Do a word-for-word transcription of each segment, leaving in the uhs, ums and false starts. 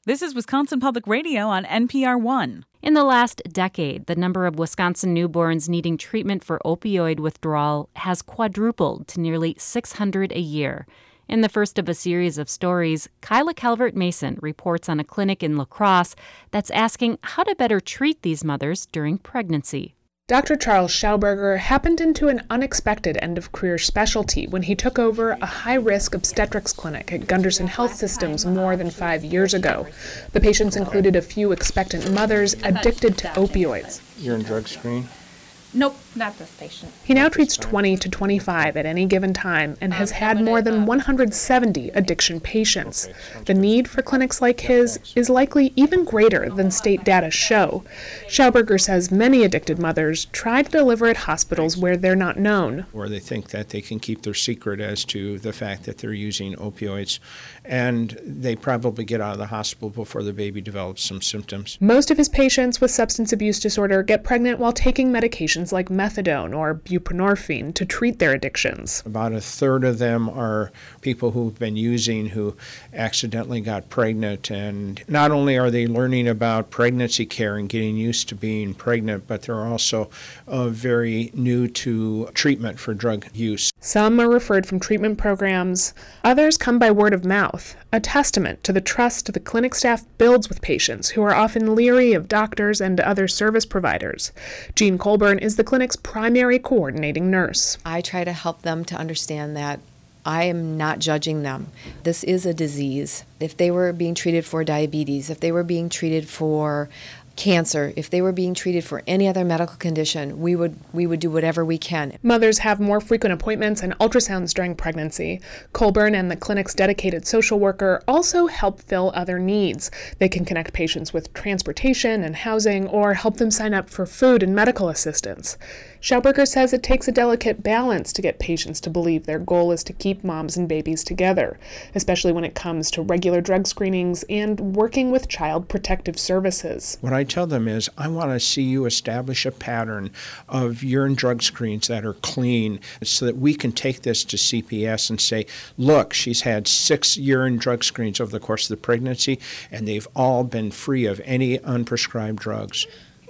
This is Wisconsin Public Radio on N P R One. In the last decade, the number of Wisconsin newborns needing treatment for opioid withdrawal has quadrupled to nearly six hundred a year. In the first of a series of stories, Kyla Calvert-Mason reports on a clinic in La Crosse that's asking how to better treat these mothers during pregnancy. Doctor Charles Schauberger happened into an unexpected end-of-career specialty when he took over a high-risk obstetrics clinic at Gunderson Health Systems more than five years ago. The patients included a few expectant mothers addicted to opioids. Urine drug screen? Nope, not this patient. He now treats twenty to twenty-five at any given time and has had more than one hundred seventy addiction patients. The need for clinics like his is likely even greater than state data show. Schauberger says many addicted mothers try to deliver at hospitals where they're not known. Where they think that they can keep their secret as to the fact that they're using opioids, and they probably get out of the hospital before the baby develops some symptoms. Most of his patients with substance abuse disorder get pregnant while taking medications like methadone or buprenorphine to treat their addictions. About a third of them are people who've been using who accidentally got pregnant, and not only are they learning about pregnancy care and getting used to being pregnant, but they're also uh, very new to treatment for drug use. Some are referred from treatment programs. Others come by word of mouth, a testament to the trust the clinic staff builds with patients who are often leery of doctors and other service providers. Jean Colburn is the clinic's primary coordinating nurse. I try to help them to understand that I am not judging them. This is a disease. If they were being treated for diabetes, if they were being treated for cancer, if they were being treated for any other medical condition, we would we would do whatever we can. Mothers have more frequent appointments and ultrasounds during pregnancy. Colburn and the clinic's dedicated social worker also help fill other needs. They can connect patients with transportation and housing or help them sign up for food and medical assistance. Schauberger says it takes a delicate balance to get patients to believe their goal is to keep moms and babies together, especially when it comes to regular drug screenings and working with child protective services. What I tell them is, I want to see you establish a pattern of urine drug screens that are clean so that we can take this to C P S and say, look, she's had six urine drug screens over the course of the pregnancy, and they've all been free of any unprescribed drugs.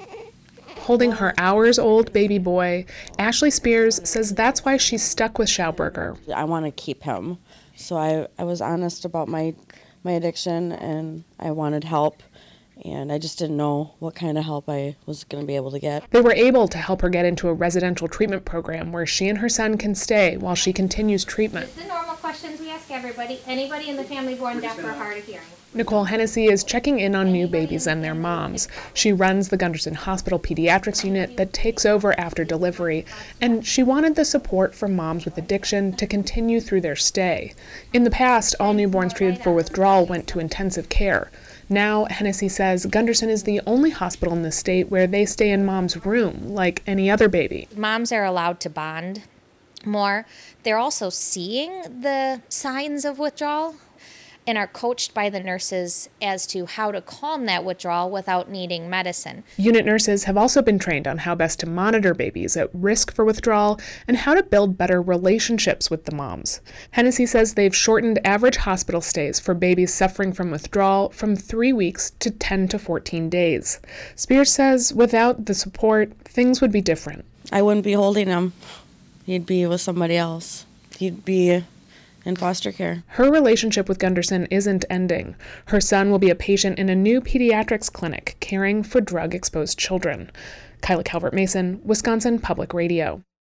Holding her hours-old baby boy, Ashley Spears says that's why she's stuck with Schauberger. I want to keep him, so I, I was honest about my my addiction, and I wanted help, and I just didn't know what kind of help I was going to be able to get. They were able to help her get into a residential treatment program where she and her son can stay while she continues treatment. It's the normal questions we ask everybody. Anybody in the family born deaf or hard of hearing? Nicole Hennessy is checking in on new babies and their moms. She runs the Gunderson Hospital Pediatrics unit that takes over after delivery, and she wanted the support from moms with addiction to continue through their stay. In the past, all newborns treated for withdrawal went to intensive care. Now, Hennessy says Gunderson is the only hospital in the state where they stay in mom's room, like any other baby. Moms are allowed to bond more. They're also seeing the signs of withdrawal and are coached by the nurses as to how to calm that withdrawal without needing medicine. Unit nurses have also been trained on how best to monitor babies at risk for withdrawal and how to build better relationships with the moms. Hennessy says they've shortened average hospital stays for babies suffering from withdrawal from three weeks to ten to fourteen days. Spears says without the support, things would be different. I wouldn't be holding him. He'd be with somebody else. He'd be in foster care. Her relationship with Gunderson isn't ending. Her son will be a patient in a new pediatrics clinic caring for drug-exposed children. Kyla Calvert-Mason, Wisconsin Public Radio.